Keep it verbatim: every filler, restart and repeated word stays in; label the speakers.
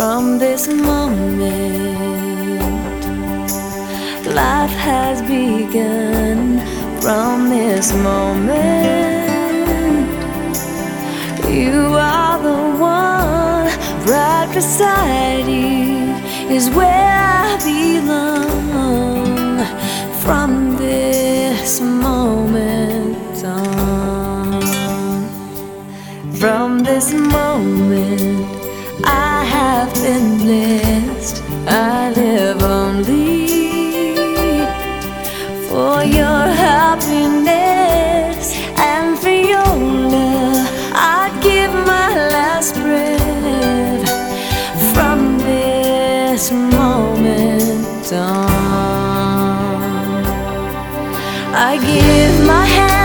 Speaker 1: From this moment, life has begun. From this moment, you are the one. Right beside you is where I belong. From this moment on, from this moment, I have been blessed. I live only for your happiness and for your love. I'd give my last breath. From this moment on, I give my hand.